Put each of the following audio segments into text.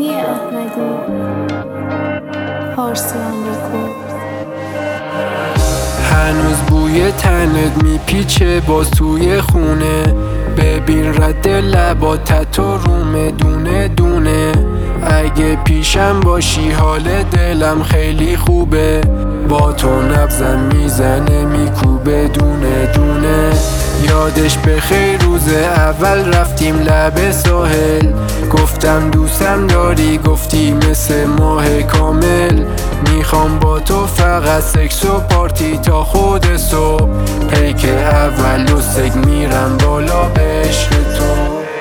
مهدی احمدی، پارسی آمریکا. هنوز بوی تنت میپیچه باز توی خونه، ببین رد لباتت تو رومه دونه دونه. اگه پیشم باشی حال دلم خیلی خوبه، با تو نبزم میزنه میکوبه دونه دونه. یادش بخیر روز اول رفتیم لب ساحل، گفتم دوستم داری گفتی مثل ماه کامل. میخوام با تو فقط سکس و پارتی تا خود صبح، پیک اول و سگ میرم بالا به عشق تو.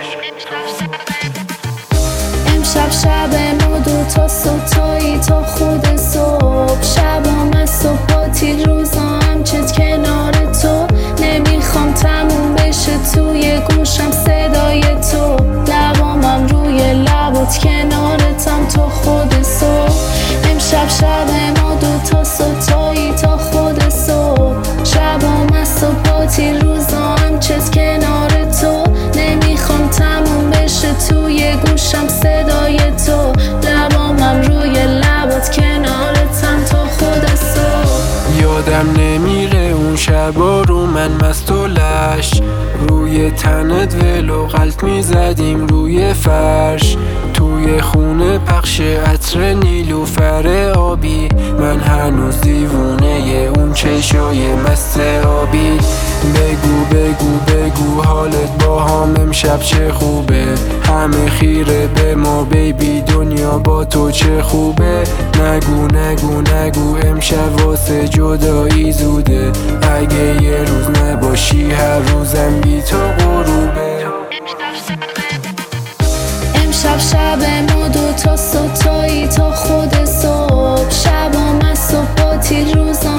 امشب شب ما دوتا ستایی تا خود صبح، شبام از صبح پاتی روزام چت کنار تو. نمیخوام تموم بشه توی گوشم صدای تو، لبامم روی لبات کنارتم تا خود صبح. امشب شب ما دوتا ستایی تا خود صبح، شبام از صبح پاتی روزام چت کنار تو. نمیخوام تموم بشه توی گوشم صدای تو، لبامم روی لبات کنارتم تا خود صبح. یادم نمیره اون شبا رو من مست و لش، روی تنت ولو غلط میزدیم روی فرش. توی خونه پخش عطر نیلوفر آبی، من هنوز دیوونه اون چشای مست آبی. بگو بگو بگو حالت با هم امشب چه خوبه، همه خیره به ما بیبی دنیا با تو چه خوبه. نگو نگو نگو امشب واسه جدایی زوده، اگه یه روز نباشی هر روزم بی تو غروبه. امشب شب ما دوتا ستایی تا خود صبح، شبام از صبح پاتی روزام